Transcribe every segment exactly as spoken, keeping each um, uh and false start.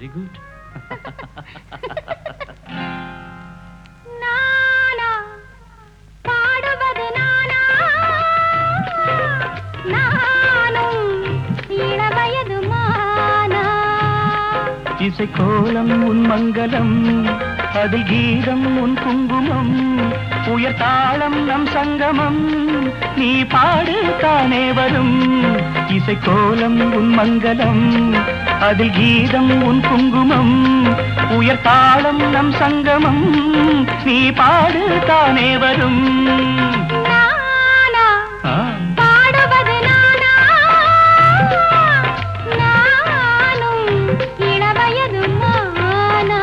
Very good. நானா பாடுவது நானா, நானும் இளவயது மானா. இசை கோலம் உன் மங்களம், அதில் கீதம் உன் குங்குமம், உயர் தாளம் நம் சங்கமம், நீ பாடு தானே வரும். இசை கோலம் உன் மங்களம், அதில் கீதம் உன் குங்குமம், உயர் தாளம் நம் சங்கமம், நீ பாடு தானே வரும். நானா பாடுவது நானா, நானும் இளவயது மானா.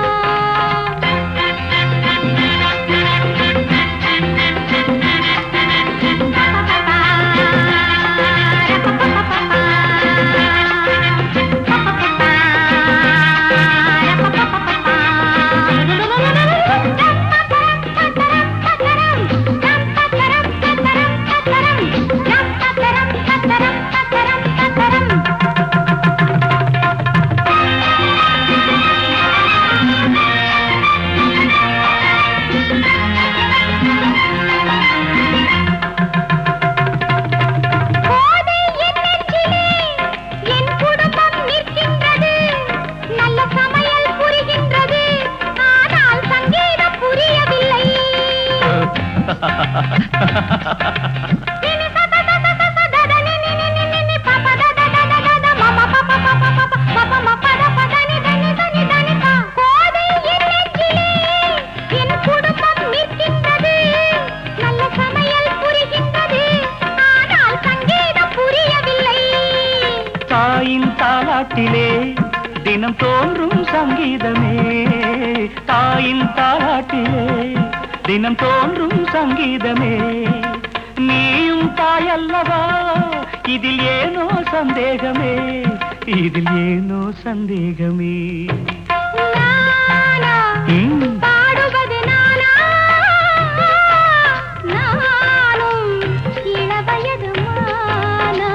தாயின் தாலாட்டிலே தினம் தோன்றும் சங்கீதமே, தாயின் தாலாட்டிலே தினம் தோன்றும் சங்கீதமே, நீயும் தாயல்லவா, இதில் ஏனோ சந்தேகமே, இதில் ஏனோ சந்தேகமே. பாடுவது நானா, நானும் இளவயது மானா.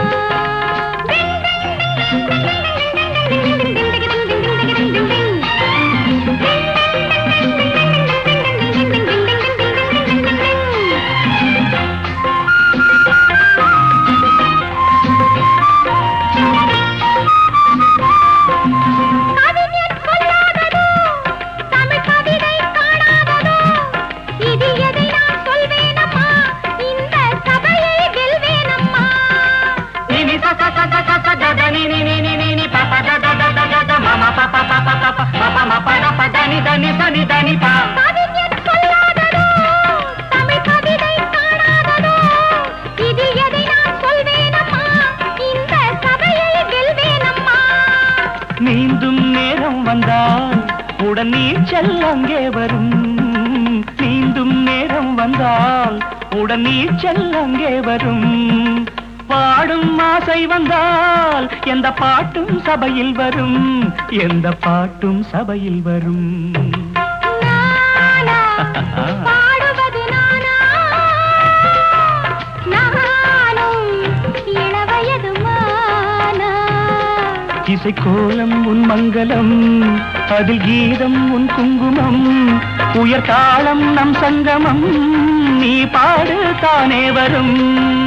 நீந்தும் நேரம் வந்தால் உடன் நீச்சல் அங்கே வரும், நீந்தும் நேரம் வந்தால் உடன் நீச்சல் அங்கே வரும், பாடும் ஆசை வந்தால் எந்த பாட்டும் சபையில் வரும், எந்த பாட்டும் சபையில் வரும். பாடுவது நானா, நானும் இளவயது மானா. இசை கோலம் உன் மங்களம், அதில் கீதம் உன் குங்குமம், உயர் தாளம் நம் சங்கமம், நீ பாடு தானே வரும்.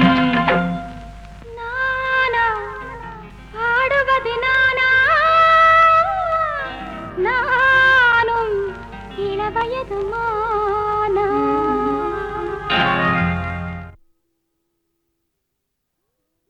நானா பாடுவது நானா, நானும் இளவயது மானா.